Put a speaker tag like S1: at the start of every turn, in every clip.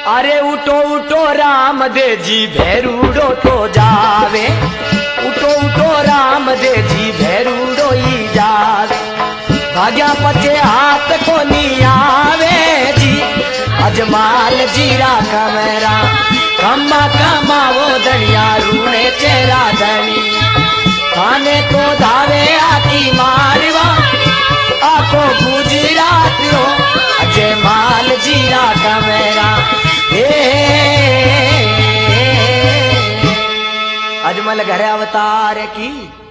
S1: अरे उठो उठो राम दे जी भैरूडो तो जावे, उठो उठो राम दे जी भैरूडो ही जावे। भाग्या पचे हाथ को नहीं आवे जी, अजमाल जीरा कमरा कमा कमावो धनिया रूने चेरा धनी। खाने तो धावे आकी मारवा आको गुजरात हो, अजमाल जीरा कमरा। अजमल घर अवतार की।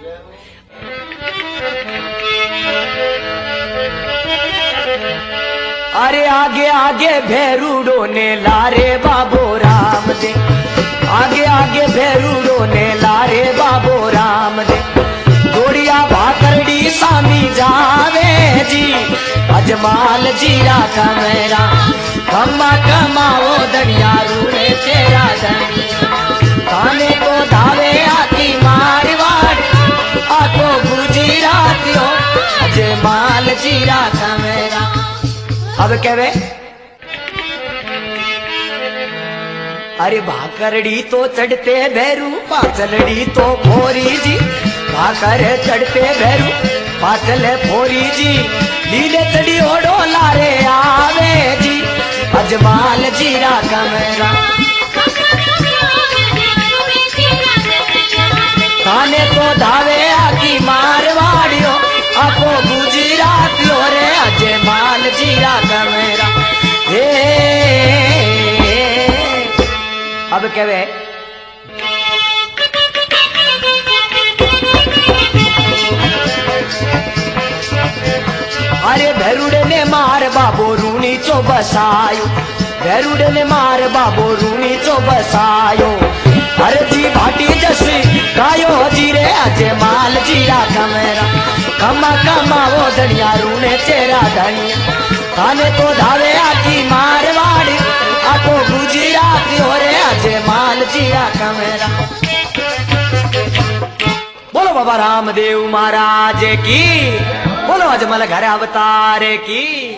S1: अरे आगे आगे भैरूडो ने लारे बाबो राम दे, आगे आगे भैरूडो ने लारे बाबो राम दे। गोड़िया भाकरड़ी सामी जावे जी, अजमाल जीरा कमरा कमा कमाओ धनिया रूने तेरा धनी। खाने को धावे आकी मारवाड़ आको गुजरात हो, अजमाल जीरा कमरा। अब कहवे अरे भाकरड़ी तो चढ़ते भैरू पाचलड़ी तो फोरी जी, भाकर चढ़ते भैरू पाचल फोरी जी। लीले चढ़ी ओडो लारे आवे जी, अजमाल जीरा कमरा। खाने तो धावे आकी मारवाड़ियो आपो गुजरातियो रे, अजमाल जीरा कमरा। अब कहवे अरे भैरूडे ने मार बाबो रूनी चो बसायो, भैरूडे ने मार बाबो रूनी चो बसायो। अरे जी भाटी जसी गायो जीरे, अजमाल जीरा कमरा कमा कमाओ धनिया रूने चेरा धनिया। खाने तो धावे आकी मारवाड़ी आको गुजराती हो रे, अजमाल जीरा कमरा। बोलो बाबा रामदेव महाराज की, बोलो अजमल घर अवतार की।